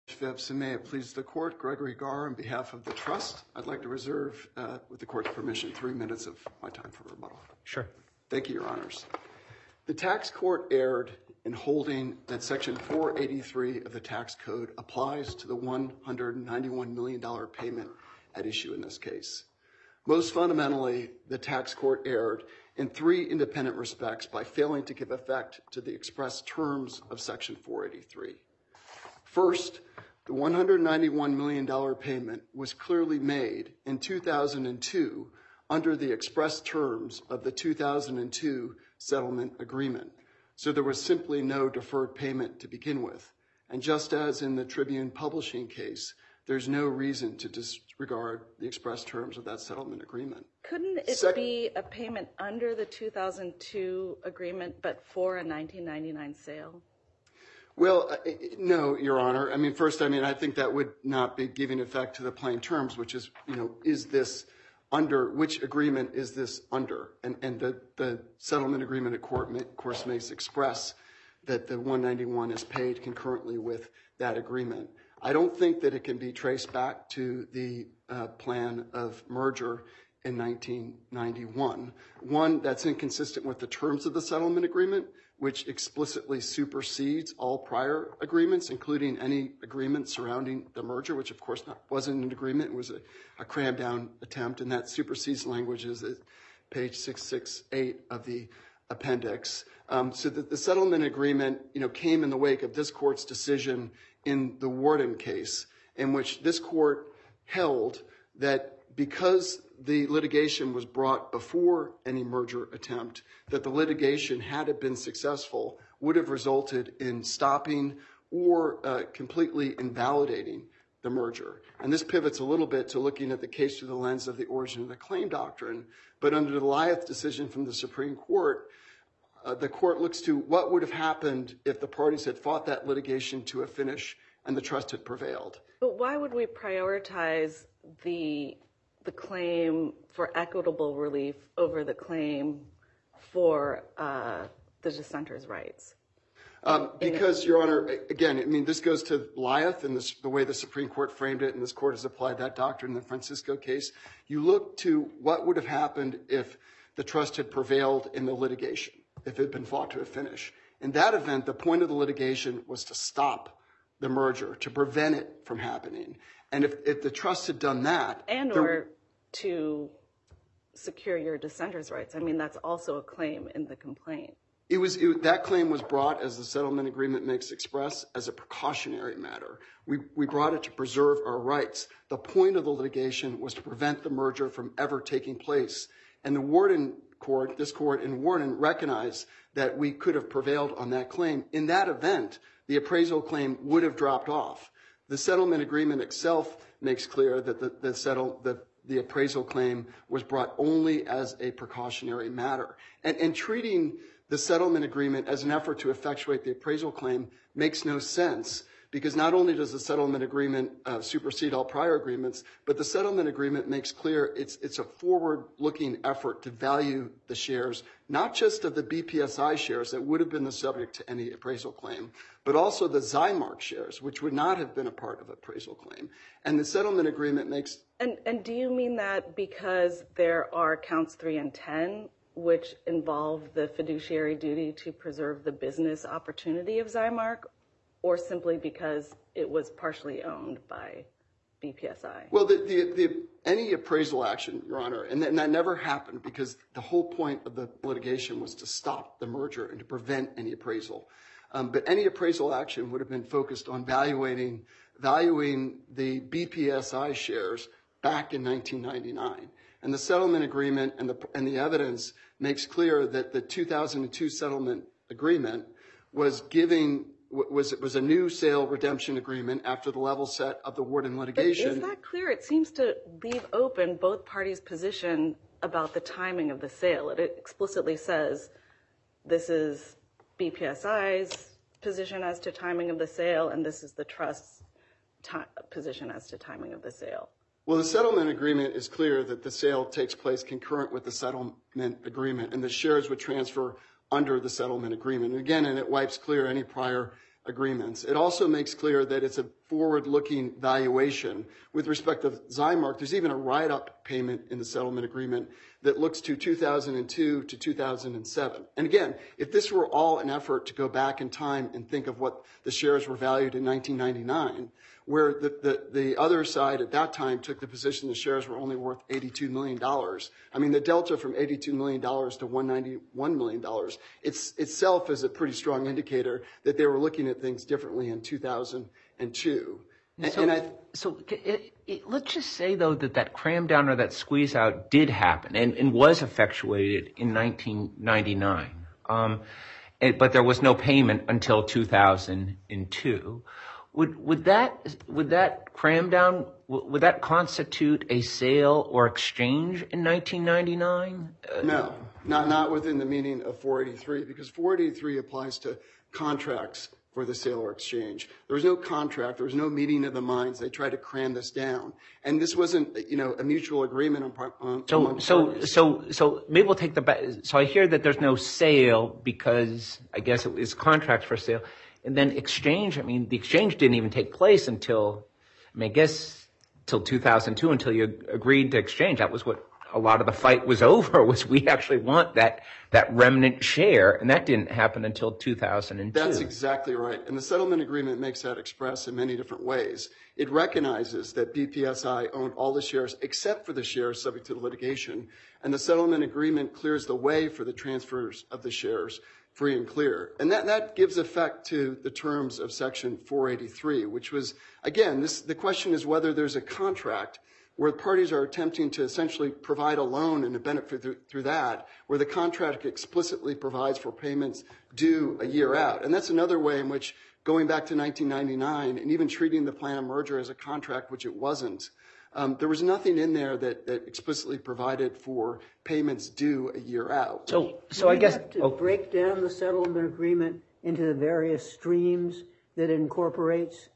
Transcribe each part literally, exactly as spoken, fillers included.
Phipps, and may it please the court, Gregory Garr on behalf of the trust. I'd like to reserve, uh, with the court's permission, three minutes of my time for rebuttal. Sure. Thank you, Your Honors. The tax court erred in holding that Section four eighty-three of the tax code applies to the one hundred ninety-one million dollars payment at issue in this case. Most fundamentally, the tax court erred in three independent respects by failing to give effect to the express terms of Section four eighty-three. First, the one hundred ninety-one million dollars payment was clearly made in two thousand two under the express terms of the two thousand two settlement agreement. So there was simply no deferred payment to begin with. And just as in the Tribune Publishing case, there's no reason to disregard the express terms of that settlement agreement. Couldn't it Sec- be a payment under the two thousand two agreement, but for a nineteen ninety-nine sale? Well, uh, no, Your Honor. I mean, first, I mean, I think that would not be giving effect to the plain terms, which is, you know, is this under, which agreement is this under? And, and the, the settlement agreement, of course, makes express that the one ninety-one is paid concurrently with that agreement. I don't think that it can be traced back to the uh, plan of merger in nineteen ninety-one. One, that's inconsistent with the terms of the settlement agreement, which explicitly supersedes all prior agreements, including any agreement surrounding the merger, which of course not, wasn't an agreement, it was a, a cram down attempt, and that supersedes language is at page six sixty-eight of the appendix. Um, so that the settlement agreement, you know, came in the wake of this court's decision in the Warden case, in which this court held that because the litigation was brought before any merger attempt, that the litigation, had it been successful, would have resulted in stopping or uh, completely invalidating the merger. And this pivots a little bit to looking at the case through the lens of the origin of the claim doctrine. But under the Lyeth decision from the Supreme Court, uh, the court looks to what would have happened if the parties had fought that litigation to a finish and the trust had prevailed. But why would we prioritize the the claim for equitable relief over the claim for uh, the dissenter's rights? Um, because, Your Honor, again, I mean, this goes to Lyeth and this, the way the Supreme Court framed it, and this court has applied that doctrine in the Francisco case. You look to what would have happened if the trust had prevailed in the litigation, if it had been fought to a finish. In that event, the point of the litigation was to stop the merger, to prevent it from happening. And if, if the trust had done that... And or to secure your dissenter's rights. I mean, that's also a claim in the complaint. It was it, that claim was brought, as the settlement agreement makes express, as a precautionary matter. We, we brought it to preserve our rights. The point of the litigation was to prevent the merger from ever taking place. And the Warden court, this court in Warden, recognized that we could have prevailed on that claim. In that event, the appraisal claim would have dropped off. The settlement agreement itself makes clear that the, the, settle, the, the appraisal claim was brought only as a precautionary matter. And, and treating the settlement agreement as an effort to effectuate the appraisal claim makes no sense, because not only does the settlement agreement uh, supersede all prior agreements, but the settlement agreement makes clear it's, it's a forward-looking effort to value the shares, not just of the B P S I shares that would have been the subject to any appraisal claim, but also the Zymark shares, which would not have been a part of appraisal claim. And the settlement agreement makes... And, and do you mean that because there are counts three and ten, which involve the fiduciary duty to preserve the business opportunity of Zymark, or simply because it was partially owned by B P S I? Well, the, the, the, any appraisal action, Your Honor, and, th- and that never happened because the whole point of the litigation was to stop the merger and to prevent any appraisal. Um, but any appraisal action would have been focused on valuating, valuing the B P S I shares back in nineteen ninety-nine. And the settlement agreement and the, and the evidence makes clear that the two thousand two settlement agreement was giving... was was a new sale redemption agreement after the level set of the Warden litigation. But is that clear? It seems to leave open both parties' position about the timing of the sale. It explicitly says this is B P S I's position as to timing of the sale, and this is the trust's ti- position as to timing of the sale. Well, the settlement agreement is clear that the sale takes place concurrent with the settlement agreement, and the shares would transfer under the settlement agreement. And again, and it wipes clear any prior agreements. It also makes clear that it's a forward-looking valuation. With respect to Zymark, there's even a write-up payment in the settlement agreement that looks to two thousand two to two thousand seven. And again, if this were all an effort to go back in time and think of what the shares were valued in nineteen ninety-nine, where the, the, the other side at that time took the position the shares were only worth eighty-two million dollars. I mean, the delta from eighty-two million dollars to one hundred ninety-one million dollars, it's, itself is a pretty strong indicator that they were looking at things differently in two thousand two. And, so, and I, so it, it, let's just say, though, that that cram down or that squeeze out did happen and, and was effectuated in nineteen ninety-nine. Um, it, but there was no payment until two thousand two. Would would that would that cram down would that constitute a sale or exchange in nineteen ninety-nine? Uh, no, not not within the meaning of four eighty-three, because four eighty-three applies to contracts for the sale or exchange. There was no contract. There was no meeting of the minds. They tried to cram this down, and this wasn't, you know, a mutual agreement on. on so so parties. so so maybe we'll take the back. So I hear that there's no sale because I guess it was contracts for sale. And then exchange, I mean, the exchange didn't even take place until, I mean, I guess, till two thousand two, until you agreed to exchange. That was what a lot of the fight was over, was we actually want that that remnant share, and that didn't happen until two thousand two. That's exactly right. And the settlement agreement makes that express in many different ways. It recognizes that B P S I owned all the shares except for the shares subject to litigation, and the settlement agreement clears the way for the transfers of the shares free and clear. And that, that gives effect to the terms of Section four eighty-three, which was, again, this, the question is whether there's a contract where parties are attempting to essentially provide a loan and a benefit through, through that, where the contract explicitly provides for payments due a year out. And that's another way in which, going back to nineteen ninety-nine and even treating the plan of merger as a contract, which it wasn't, Um, there was nothing in there that, that explicitly provided for payments due a year out. So, so I guess have to oh. break down the settlement agreement into the various streams that it incorporates.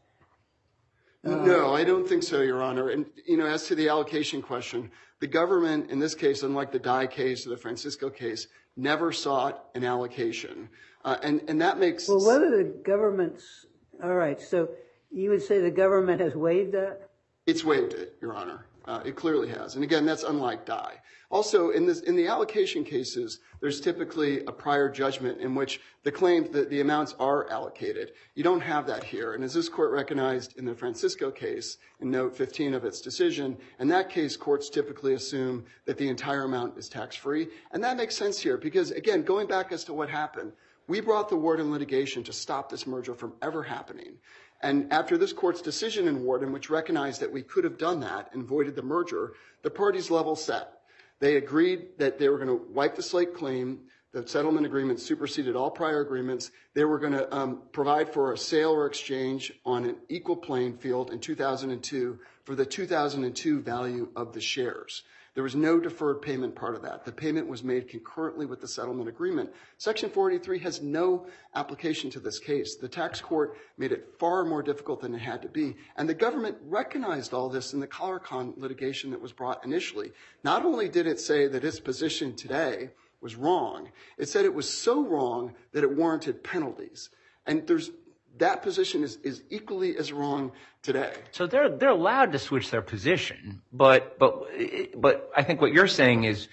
Uh, no, I don't think so, Your Honor. And you know, as to the allocation question, the government, in this case, unlike the Dye case or the Francisco case, never sought an allocation, uh, and and that makes well. Whether the government's all right, so you would say the government has waived that. It's waived it, Your Honor. Uh, it clearly has. And again, that's unlike Dye. Also, in, this, in the allocation cases, there's typically a prior judgment in which the claims that the amounts are allocated. You don't have that here. And as this court recognized in the Francisco case, in note fifteen of its decision, in that case, courts typically assume that the entire amount is tax-free. And that makes sense here because, again, going back as to what happened, we brought the Worden litigation to stop this merger from ever happening. And after this court's decision in Worden, which recognized that we could have done that and voided the merger, the parties level set. They agreed that they were going to wipe the slate clean. The settlement agreement superseded all prior agreements. They were going to um, provide for a sale or exchange on an equal playing field in two thousand two for the two thousand two value of the shares. There was no deferred payment part of that. The payment was made concurrently with the settlement agreement. Section four eighty-three has no application to this case. The tax court made it far more difficult than it had to be. And the government recognized all this in the Collarcon litigation that was brought initially. Not only did it say that its position today was wrong, it said it was so wrong that it warranted penalties. And there's that position is, is equally as wrong today. So they're they're allowed to switch their position, but but but I think what you're saying is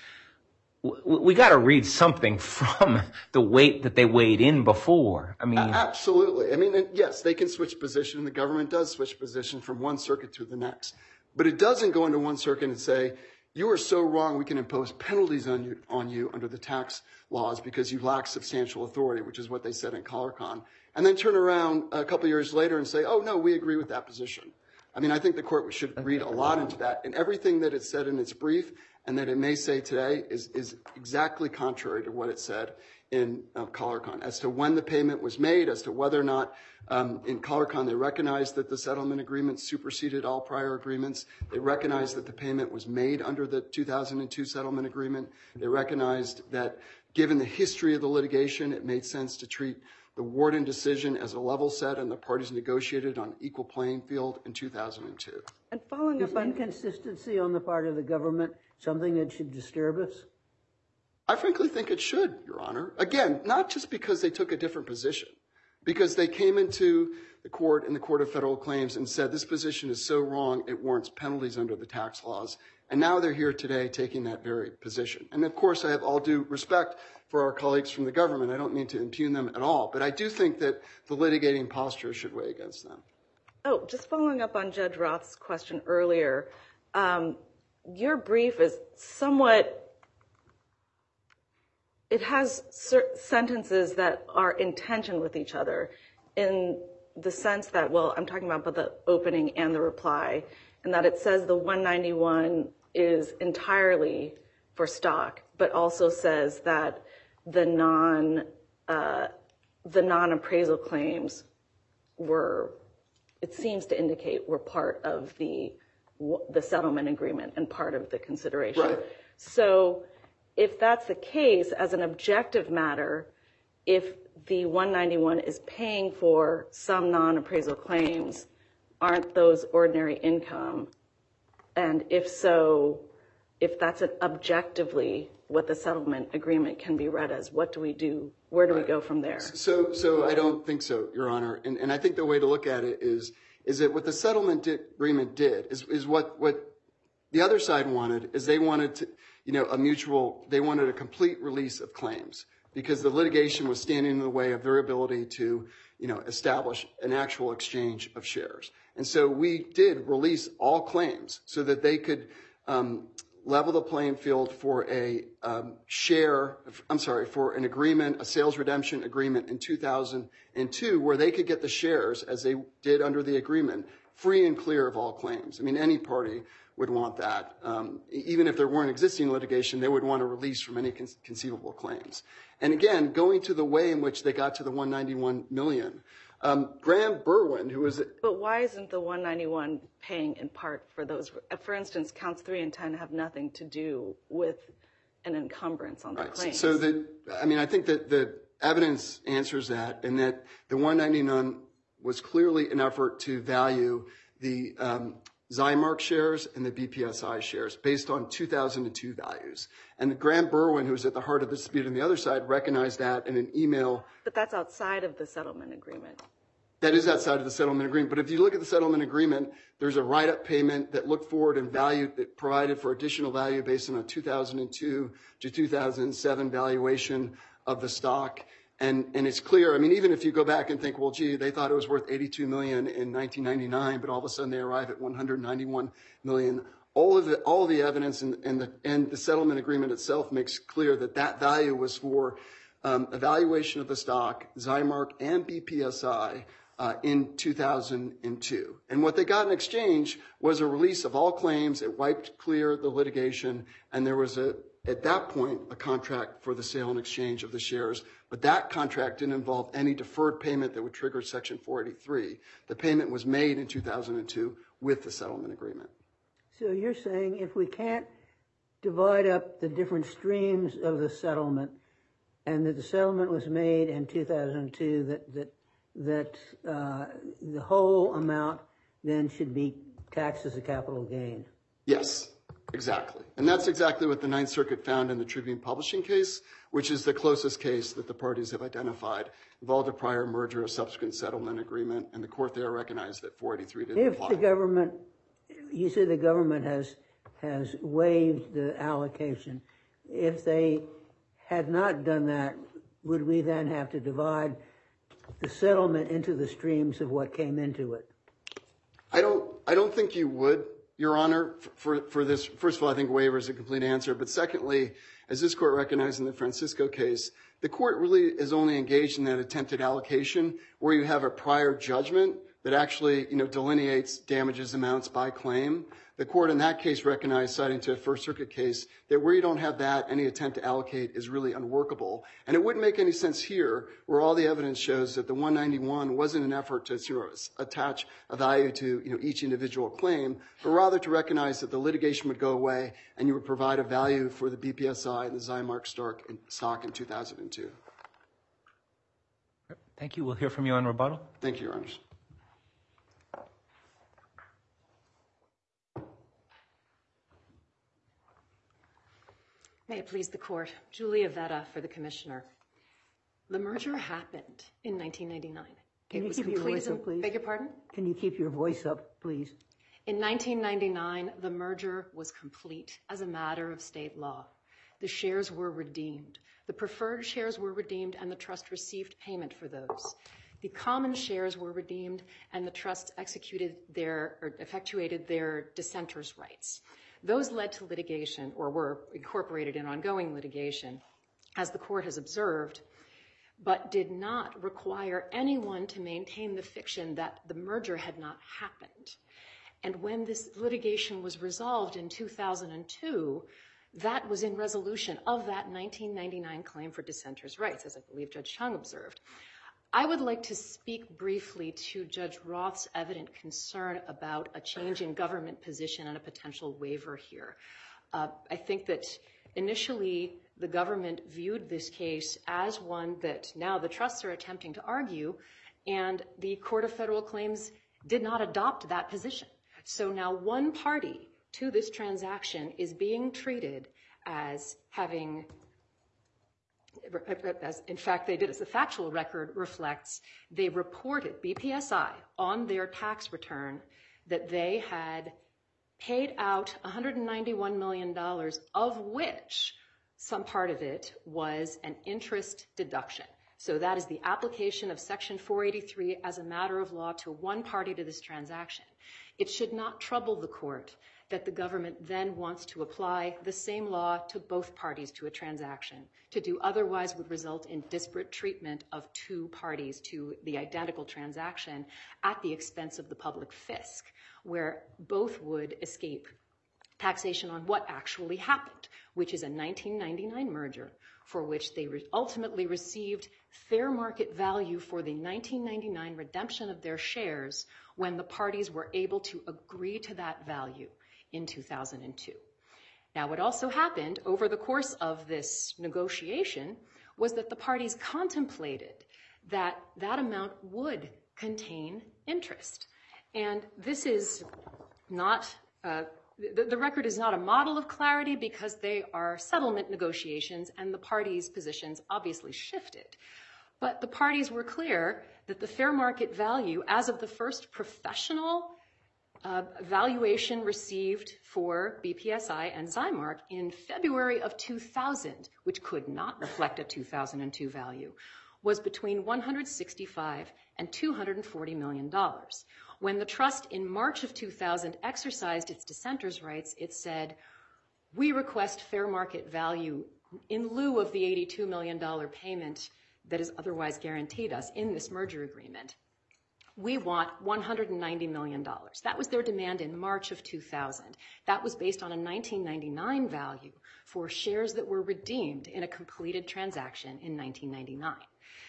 w- we got to read something from the weight that they weighed in before. I mean, uh, absolutely. I mean, yes, they can switch position. The government does switch position from one circuit to the next, but it doesn't go into one circuit and say, you are so wrong, we can impose penalties on you on you under the tax laws because you lack substantial authority, which is what they said in Collarcon. And then turn around a couple years later and say, oh, no, we agree with that position. I mean, I think the court should read a lot into that. And everything that it said in its brief and that it may say today is, is exactly contrary to what it said in uh, Collarcon. As to when the payment was made, as to whether or not um, in Collarcon they recognized that the settlement agreement superseded all prior agreements. They recognized that the payment was made under the two thousand two settlement agreement. They recognized that given the history of the litigation, it made sense to treat the Worden decision as a level set, and the parties negotiated on equal playing field in two thousand two. And following Is up on inconsistency on the part of the government something that should disturb us? I frankly think it should, Your Honor. Again, not just because they took a different position. Because they came into the court in the Court of Federal Claims and said this position is so wrong it warrants penalties under the tax laws. And now they're here today taking that very position. And of course, I have all due respect for our colleagues from the government. I don't mean to impugn them at all. But I do think that the litigating posture should weigh against them. Oh, just following up on Judge Roth's question earlier, um, your brief is somewhat, it has sentences that are in tension with each other in the sense that, well, I'm talking about both the opening and the reply, and that it says the one ninety-one is entirely for stock, but also says that the non uh, the non-appraisal claims were, it seems to indicate, were part of the the settlement agreement and part of the consideration. Right. So if that's the case, as an objective matter, if the one ninety-one is paying for some non-appraisal claims, aren't those ordinary income? And if so, if that's an objectively what the settlement agreement can be read as, what do we do? Where do we go from there? So, so I don't think so, Your Honor. And, and I think the way to look at it is, is that what the settlement di- agreement did is, is what, what the other side wanted is they wanted to, you know, a mutual, they wanted a complete release of claims because the litigation was standing in the way of their ability to, you know, establish an actual exchange of shares. And so we did release all claims so that they could um, level the playing field for a um, share, I'm sorry, for an agreement, a sales redemption agreement in two thousand two where they could get the shares as they did under the agreement free and clear of all claims. I mean, any party would want that. Um, even if there weren't existing litigation, they would want a release from any con- conceivable claims. And again, going to the way in which they got to the one ninety-one million, um, Graham Berwin, who was... But why isn't the one ninety-one paying in part for those? For instance, counts three and ten have nothing to do with an encumbrance on the Right. claims. So, the, I mean, I think that the evidence answers that, and that the one ninety-nine was clearly an effort to value the um, Zymark shares and the B P S I shares based on two thousand two values. And Graham Berwin, who was at the heart of the dispute on the other side, recognized that in an email. But that's outside of the settlement agreement. That is outside of the settlement agreement. But if you look at the settlement agreement, there's a write-up payment that looked forward and valued, that provided for additional value based on a two thousand two to two thousand seven valuation of the stock. And, and it's clear, I mean, even if you go back and think, well, gee, they thought it was worth eighty-two million dollars in nineteen ninety-nine, but all of a sudden they arrive at one hundred ninety-one million dollars. All of the, all of the evidence and, and, the, and the settlement agreement itself makes clear that that value was for um, evaluation of the stock, Zymark and B P S I, uh, in two thousand two. And what they got in exchange was a release of all claims. It wiped clear the litigation, and there was a, at that point, a contract for the sale and exchange of the shares. But that contract didn't involve any deferred payment that would trigger Section four eighty-three. The payment was made in two thousand two with the settlement agreement. So you're saying if we can't divide up the different streams of the settlement, and that the settlement was made in two thousand two, that that that uh, the whole amount then should be taxed as a capital gain? Yes, exactly. And that's exactly what the Ninth Circuit found in the Tribune Publishing case, which is the closest case that the parties have identified, involved a prior merger, a subsequent settlement agreement, and the court there recognized that four eighty-three didn't If apply. the government, you say the government has has waived the allocation. If they had not done that, would we then have to divide the settlement into the streams of what came into it? I don't, I don't think you would, Your Honor, for, for this. First of all, I think waiver is a complete answer. But secondly, as this court recognized in the Francisco case, the court really is only engaged in that attempted allocation where you have a prior judgment that actually, you know, delineates damages amounts by claim. The court in that case recognized, citing to a First Circuit case, that where you don't have that, any attempt to allocate is really unworkable. And it wouldn't make any sense here, where all the evidence shows that the one ninety-one wasn't an effort to sort of attach a value to, you know, each individual claim, but rather to recognize that the litigation would go away and you would provide a value for the B P S I and the Zymark stock in two thousand two. Thank you. We'll hear from you on rebuttal. Thank you, Your Honors. May it please the court. Julia Vetta for the commissioner. The merger happened in nineteen ninety-nine. Can it you was keep your completed voice up, in- please? Beg your pardon? Can you keep your voice up, please? In nineteen ninety-nine, the merger was complete as a matter of state law. The shares were redeemed. The preferred shares were redeemed, and the trust received payment for those. The common shares were redeemed, and the trust executed their, or effectuated their dissenters' rights. Those led to litigation, or were incorporated in ongoing litigation, as the court has observed, but did not require anyone to maintain the fiction that the merger had not happened. And when this litigation was resolved in two thousand two, that was in resolution of that nineteen ninety-nine claim for dissenters' rights, as I believe Judge Chung observed. I would like to speak briefly to Judge Roth's evident concern about a change in government position and a potential waiver here. Uh, I think that initially the government viewed this case as one that now the trusts are attempting to argue, and the Court of Federal Claims did not adopt that position. So now one party to this transaction is being treated as having, as in fact they did, as the factual record reflects, they reported, B P S I, on their tax return that they had paid out one hundred ninety-one million dollars, of which some part of it was an interest deduction. So that is the application of Section four eighty-three as a matter of law to one party to this transaction. It should not trouble the court that the government then wants to apply the same law to both parties to a transaction. To do otherwise would result in disparate treatment of two parties to the identical transaction at the expense of the public fisc, where both would escape taxation on what actually happened, which is a nineteen ninety-nine merger for which they re- ultimately received fair market value for the nineteen ninety-nine redemption of their shares when the parties were able to agree to that value in two thousand two. Now, what also happened over the course of this negotiation was that the parties contemplated that that amount would contain interest. And this is not, uh, the, the record is not a model of clarity because they are settlement negotiations and the parties' positions obviously shifted. But the parties were clear that the fair market value as of the first professional uh, valuation received for B P S I and Zymark in February of two thousand, which could not reflect a two thousand two value, was between one hundred sixty-five and two hundred forty million dollars. When the trust in March of two thousand exercised its dissenters' rights, it said, we request fair market value in lieu of the eighty-two million dollars payment that is otherwise guaranteed us in this merger agreement. We want one hundred ninety million dollars. That was their demand in March of two thousand. That was based on a nineteen ninety-nine value for shares that were redeemed in a completed transaction in nineteen ninety-nine.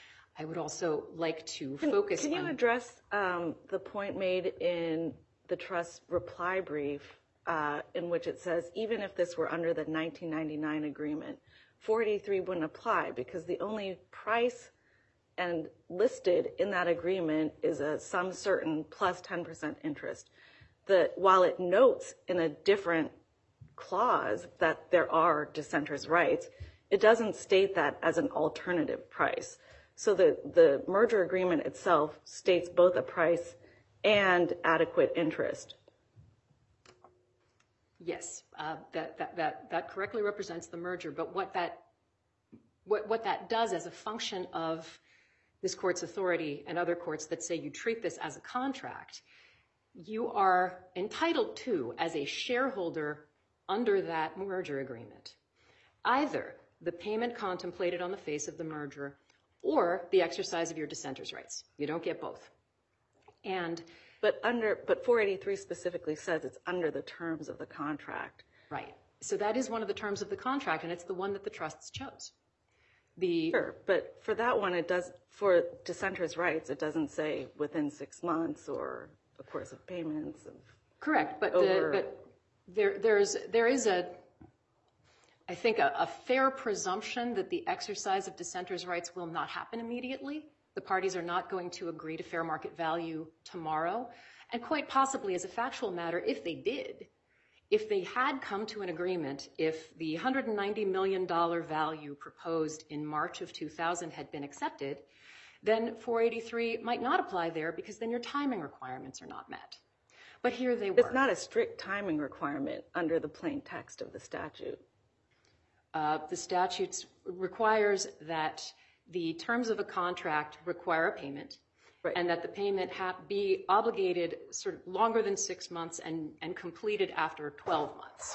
I would also like to can, focus can on... Can you address um, the point made in the trust reply brief uh, in which it says, even if this were under the nineteen ninety-nine agreement, four eighty-three wouldn't apply because the only price and listed in that agreement is a some certain plus ten percent interest. That while it notes in a different clause that there are dissenters' rights, it doesn't state that as an alternative price. So the, the merger agreement itself states both a price and adequate interest. Yes, uh, that, that, that, that correctly represents the merger, but what that, what, what that does as a function of this court's authority and other courts that say you treat this as a contract, you are entitled to, as a shareholder under that merger agreement, either the payment contemplated on the face of the merger or the exercise of your dissenters' rights. You don't get both. And But under, but four eighty-three specifically says it's under the terms of the contract. right. So that is one of the terms of the contract, and it's the one that the trusts chose. The Sure, but for that one, it does, for dissenters' rights, it doesn't say within six months or a course of payments. Of correct, but, over, the, but there, there's, there is a, I think, a, a fair presumption that the exercise of dissenters' rights will not happen immediately. The parties are not going to agree to fair market value tomorrow. And quite possibly, as a factual matter, if they did, if they had come to an agreement, if the one hundred ninety million dollars value proposed in March of two thousand had been accepted, then four eighty-three might not apply there because then your timing requirements are not met. But here they were. It's not a strict timing requirement under the plain text of the statute. Uh, the statute requires that the terms of a contract require a payment, right, and that the payment ha- be obligated sort of longer than six months and, and completed after twelve months.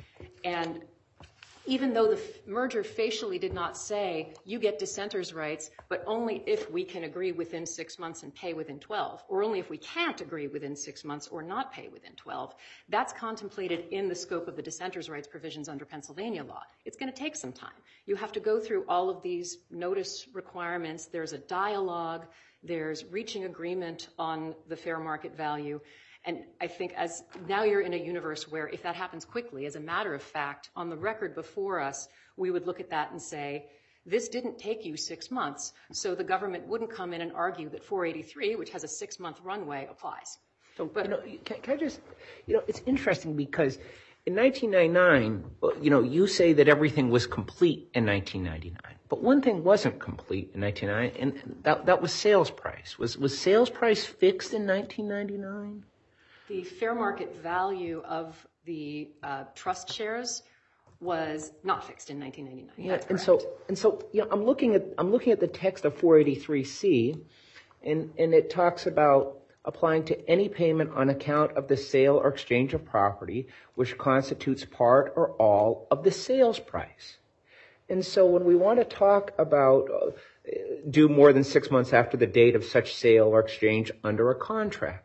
And even though the f- merger facially did not say you get dissenters' rights, but only if we can agree within six months and pay within twelve, or only if we can't agree within six months or not pay within twelve, that's contemplated in the scope of the dissenters' rights provisions under Pennsylvania law. It's going to take some time. You have to go through all of these notice requirements. There's a dialogue. There's reaching agreement on the fair market value. And I think as now you're in a universe where if that happens quickly, as a matter of fact, on the record before us, we would look at that and say, this didn't take you six months, so the government wouldn't come in and argue that four eighty-three, which has a six-month runway, applies. So, but, you know, can, can I just, you know, it's interesting because in nineteen ninety-nine, you know, you say that everything was complete in nineteen ninety-nine, but one thing wasn't complete in nineteen ninety-nine, and that, that was sales price. Was, was sales price fixed in nineteen ninety-nine? The fair market value of the uh, trust shares was not fixed in nineteen ninety-nine. Yeah, That's and correct. so and so, you know, I'm looking at I'm looking at the text of four eighty-three C, and and it talks about applying to any payment on account of the sale or exchange of property which constitutes part or all of the sales price. And so when we want to talk about uh, due more than six months after the date of such sale or exchange under a contract.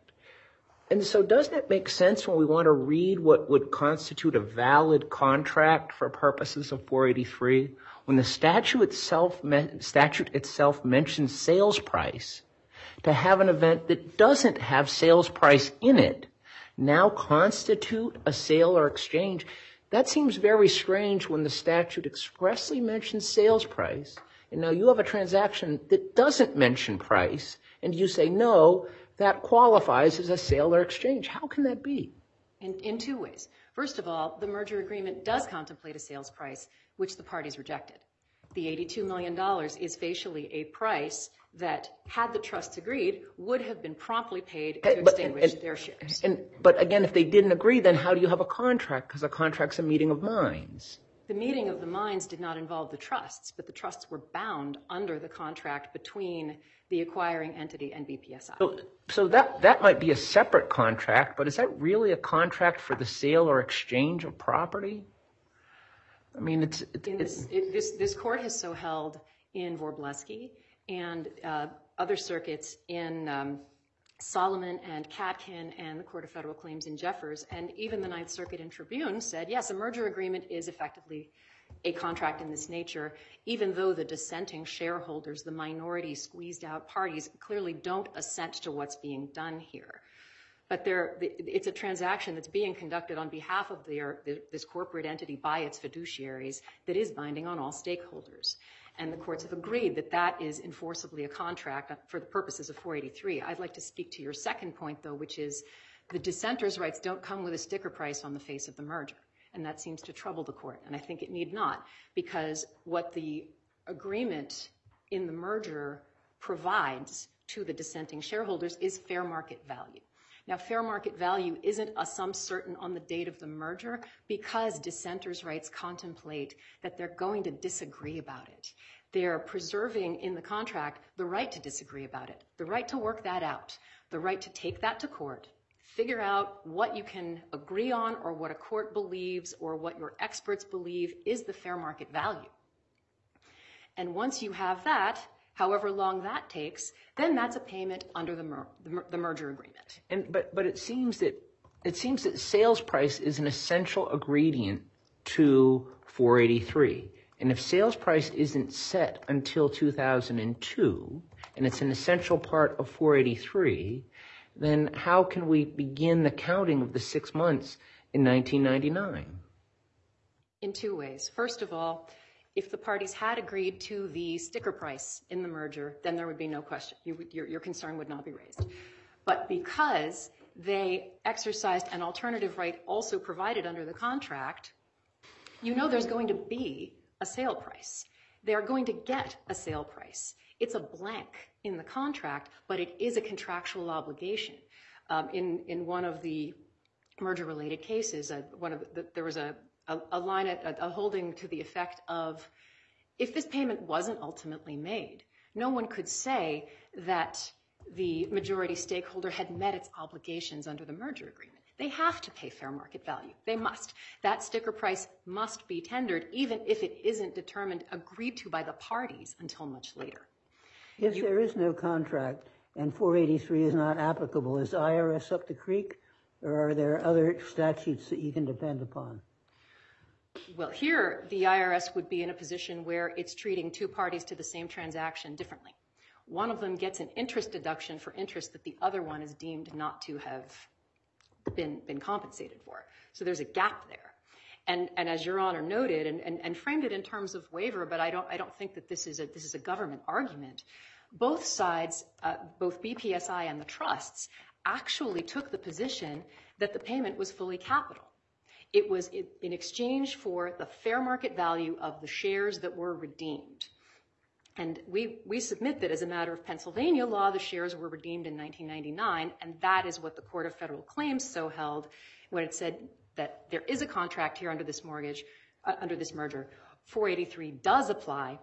And so doesn't it make sense when we want to read what would constitute a valid contract for purposes of four eighty-three, when the statute itself, statute itself mentions sales price, to have an event that doesn't have sales price in it now constitute a sale or exchange? That seems very strange when the statute expressly mentions sales price, and now you have a transaction that doesn't mention price, and you say, no, that qualifies as a sale or exchange. How can that be? In, in two ways. First of all, the merger agreement does contemplate a sales price, which the parties rejected. The eighty-two million dollars is facially a price that, had the trusts agreed, would have been promptly paid to And, but, extinguish and, their shares. And, but again, if they didn't agree, then how do you have a contract? Because a contract's a meeting of minds. The meeting of the minds did not involve the trusts, but the trusts were bound under the contract between the acquiring entity and B P S I. So, so that, that might be a separate contract, but is that really a contract for the sale or exchange of property? I mean, it's... it's, in this, it, this, this court has so held in Vorbleski and uh, other circuits in um, Solomon and Katkin and the Court of Federal Claims in Jeffers, and even the Ninth Circuit in Tribune said, yes, a merger agreement is effectively a contract in this nature, even though the dissenting shareholders, the minority squeezed out parties, clearly don't assent to what's being done here. But there, it's a transaction that's being conducted on behalf of their, this corporate entity by its fiduciaries that is binding on all stakeholders. And the courts have agreed that that is enforceably a contract for the purposes of four eighty-three. I'd like to speak to your second point, though, which is the dissenters' rights don't come with a sticker price on the face of the merger. And that seems to trouble the court. And I think it need not, because what the agreement in the merger provides to the dissenting shareholders is fair market value. Now, fair market value isn't a sum certain on the date of the merger because dissenters' rights contemplate that they're going to disagree about it. They're preserving in the contract the right to disagree about it, the right to work that out, the right to take that to court, figure out what you can agree on or what a court believes or what your experts believe is the fair market value. And once you have that, however long that takes, then that's a payment under the, mer- the, mer- the merger agreement. And but but it seems that it seems that sales price is an essential ingredient to four eighty-three. And if sales price isn't set until two thousand two, and it's an essential part of four eighty-three, then how can we begin the counting of the six months in nineteen ninety-nine? In two ways. First of all, if the parties had agreed to the sticker price in the merger, then there would be no question. You, your, your concern would not be raised. But because they exercised an alternative right also provided under the contract, you know there's going to be a sale price. They're going to get a sale price. It's a blank in the contract, but it is a contractual obligation. Um, in, in one of the merger-related cases, uh, one of the, there was a, a, a line, a, a holding to the effect of, if this payment wasn't ultimately made, no one could say that the majority stakeholder had met its obligations under the merger agreement. They have to pay fair market value. They must. That sticker price must be tendered, even if it isn't determined, agreed to by the parties until much later. If you, there is no contract and four eighty-three is not applicable, is I R S up the creek, or are there other statutes that you can depend upon? Well, here the I R S would be in a position where it's treating two parties to the same transaction differently. One of them gets an interest deduction for interest that the other one is deemed not to have been, been compensated for. So there's a gap there. And, and as Your Honor noted, and, and, and framed it in terms of waiver, but I don't, I don't think that this is a, this is a government argument. Both sides, uh, both B P S I and the trusts, actually took the position that the payment was fully capital. It was in exchange for the fair market value of the shares that were redeemed. And we, we submit that as a matter of Pennsylvania law, the shares were redeemed in nineteen ninety-nine, and that is what the Court of Federal Claims so held when it said that there is a contract here under this mortgage, uh, under this merger. four eighty-three does apply,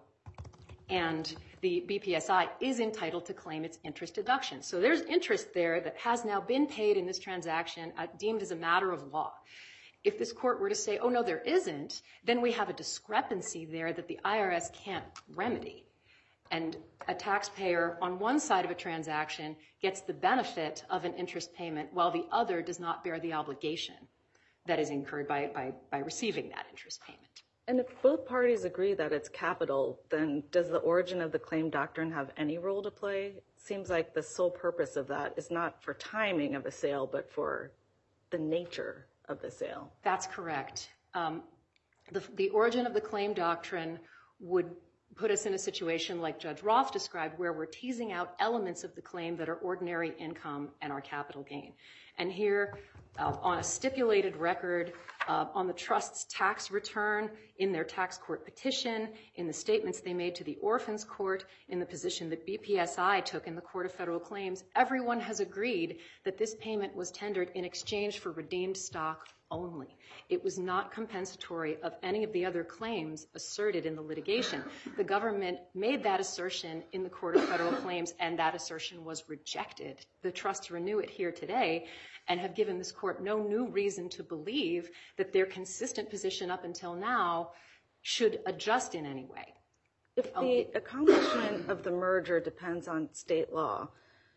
and the B P S I is entitled to claim its interest deduction. So there's interest there that has now been paid in this transaction, uh, deemed as a matter of law. If this court were to say, oh, no, there isn't, then we have a discrepancy there that the I R S can't remedy. And a taxpayer on one side of a transaction gets the benefit of an interest payment while the other does not bear the obligation that is incurred by, by, by receiving that interest payment. And if both parties agree that it's capital, then does the origin of the claim doctrine have any role to play? It seems like the sole purpose of that is not for timing of a sale, but for the nature of the sale. That's correct. Um, the, the origin of the claim doctrine would put us in a situation like Judge Roth described, where we're teasing out elements of the claim that are ordinary income and our capital gain. And here, uh, on a stipulated record, uh, on the trust's tax return, in their tax court petition, in the statements they made to the Orphans Court, in the position that B P S I took in the Court of Federal Claims, everyone has agreed that this payment was tendered in exchange for redeemed stock only. It was not compensatory of any of the other claims asserted in the litigation. The government made that assertion in the Court of Federal Claims, and that assertion was rejected. The trusts renew it here today and have given this court no new reason to believe that their consistent position up until now should adjust in any way. If the accomplishment of the merger depends on state law,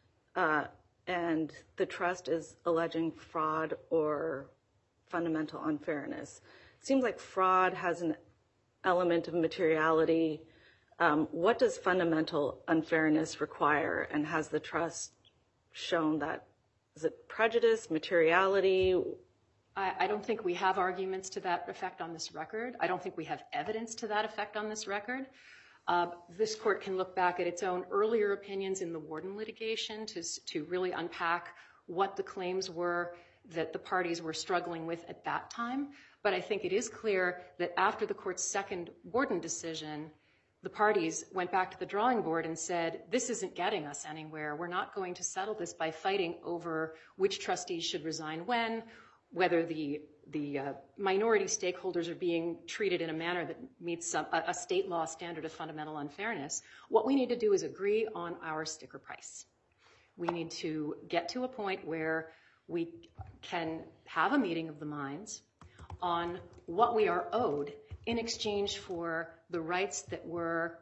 uh, and the trust is alleging fraud or fundamental unfairness, it seems like fraud has an element of materiality. Um, what does fundamental unfairness require, and has the trust shown that? Is it prejudice, materiality? I, I don't think we have arguments to that effect on this record. I don't think we have evidence to that effect on this record. Uh, this court can look back at its own earlier opinions in the Warden litigation to, to really unpack what the claims were that the parties were struggling with at that time. But I think it is clear that after the court's second Warden decision, the parties went back to the drawing board and said, this isn't getting us anywhere. We're not going to settle this by fighting over which trustees should resign when, whether the, the uh, minority stakeholders are being treated in a manner that meets some, a, a state law standard of fundamental unfairness. What we need to do is agree on our sticker price. We need to get to a point where we can have a meeting of the minds on what we are owed in exchange for the rights that were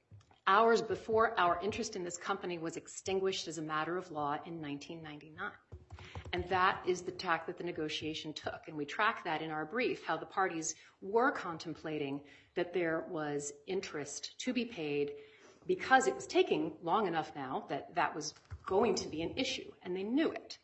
ours before our interest in this company was extinguished as a matter of law in nineteen ninety-nine. And that is the tack that the negotiation took. And we track that in our brief, how the parties were contemplating that there was interest to be paid because it was taking long enough now that that was going to be an issue, and they knew it.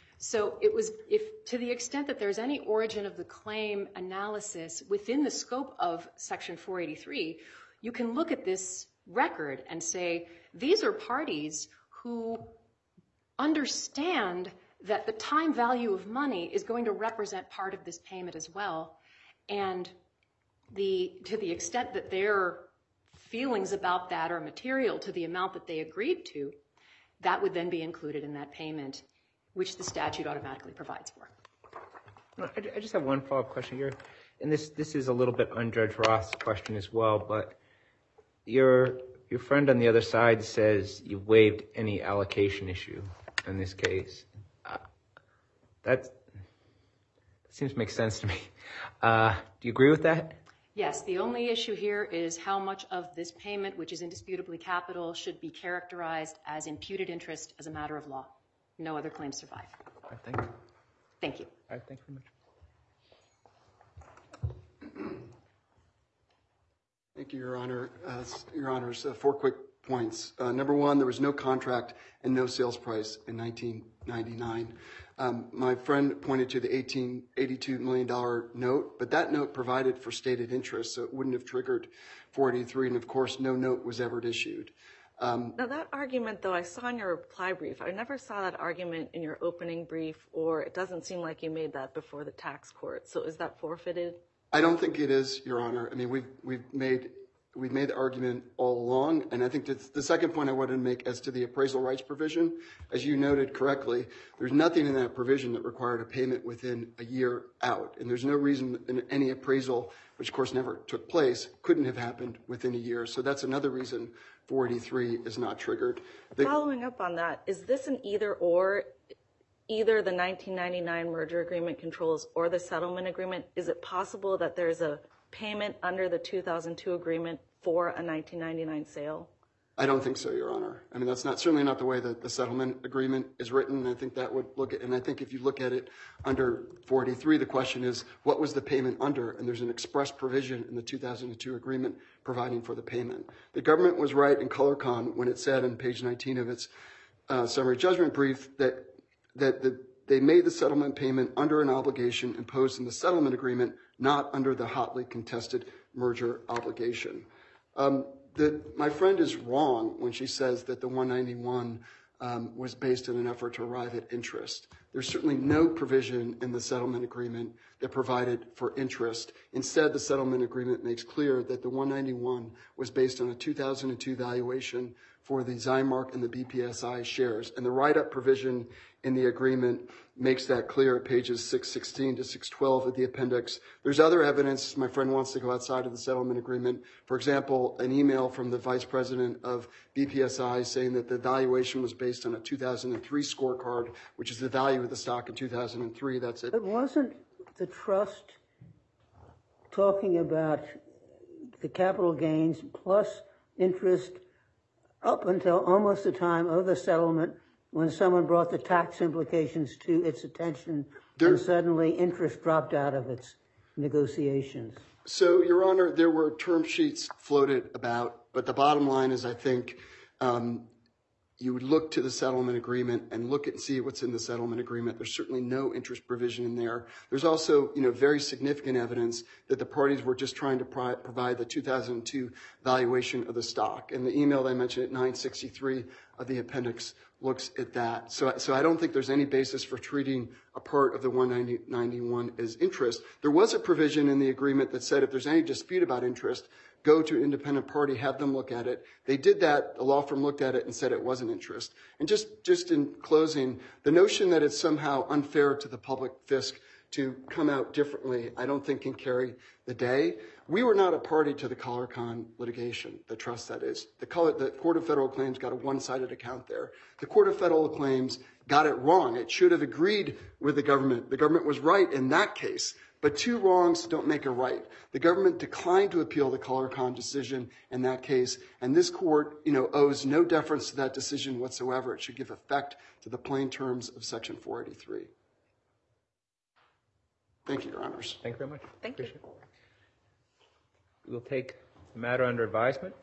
So it was, if to the extent that there's any origin of the claim analysis within the scope of Section four eighty-three, you can look at this record and say, these are parties who understand that the time value of money is going to represent part of this payment as well. And the to the extent that their feelings about that are material to the amount that they agreed to, that would then be included in that payment, which the statute automatically provides for. I, I just have one follow-up question here, and this this is a little bit on Judge Roth's question as well, but your your friend on the other side says you waived any allocation issue in this case. Uh, that, that seems to make sense to me. Uh, do you agree with that? Yes, the only issue here is how much of this payment, which is indisputably capital, should be characterized as imputed interest as a matter of law. No other claims survive. I think. Thank you. All right, thank you very much. Thank you, Your Honor. Uh, Your Honors, uh, four quick points. Uh, number one, there was no contract and no sales price in nineteen ninety-nine. Um, my friend pointed to the eighteen eighty-two million dollars note, but that note provided for stated interest, so it wouldn't have triggered four eighty-three, and of course, no note was ever issued. Um, now that argument, though, I saw in your reply brief. I never saw that argument in your opening brief, or it doesn't seem like you made that before the tax court. So is that forfeited? I don't think it is, Your Honor. I mean, we've we've made we've made the argument all along, and I think that's the second point I wanted to make as to the appraisal rights provision. As you noted correctly, there's nothing in that provision that required a payment within a year out, and there's no reason in any appraisal, which of course never took place, couldn't have happened within a year. So that's another reason four eighty-three is not triggered. The, Following up on that, is this an either or? Either the nineteen ninety-nine merger agreement controls or the settlement agreement? Is it possible that there's a payment under the two thousand two agreement for a nineteen ninety-nine sale? I don't think so, Your Honor. I mean, that's not certainly not the way that the settlement agreement is written. I think that would look at, and I think if you look at it under four eighty-three, the question is, what was the payment under? And there's an express provision in the two thousand two agreement providing for the payment. The government was right in ColorCon when it said on page nineteen of its uh, summary judgment brief that that the, they made the settlement payment under an obligation imposed in the settlement agreement, not under the hotly contested merger obligation. Um, the, my friend is wrong when she says that the one ninety-one um, was based in an effort to arrive at interest. There's certainly no provision in the settlement agreement that provided for interest. Instead, the settlement agreement makes clear that the one ninety-one was based on a two thousand two valuation for the Zymark and the B P S I shares. And the write-up provision in the agreement makes that clear at pages six sixteen to six twelve of the appendix. There's other evidence. My friend wants to go outside of the settlement agreement. For example, an email from the vice president of B P S I saying that the valuation was based on a two thousand three scorecard, which is the value of the stock in two thousand three. That's it. But wasn't the trust talking about the capital gains plus interest up until almost the time of the settlement when someone brought the tax implications to its attention there, and suddenly interest dropped out of its negotiations? So, Your Honor, there were term sheets floated about, but the bottom line is I think um, you would look to the settlement agreement and look and see what's in the settlement agreement. There's certainly no interest provision in there. There's also, you know, very significant evidence that the parties were just trying to pri- provide the two thousand two valuation of the stock. And the email that I mentioned at nine sixty-three of the appendix looks at that. So, so I don't think there's any basis for treating a part of the one ninety-one as interest. There was a provision in the agreement that said if there's any dispute about interest, go to an independent party, have them look at it. They did that. The law firm looked at it and said it wasn't interest. And just, just in closing, the notion that it's somehow unfair to the public fisc to come out differently, I don't think can carry the day. We were not a party to the ColorCon litigation, the trust that is. The, color, the Court of Federal Claims got a one-sided account there. The Court of Federal Claims got it wrong. It should have agreed with the government. The government was right in that case. But two wrongs don't make a right. The government declined to appeal the ColorCon decision in that case, and this court, you know, owes no deference to that decision whatsoever. It should give effect to the plain terms of Section four eighty-three. Thank you, Your Honors. Thank you very much. Thank you. Appreciate it. We will take the matter under advisement.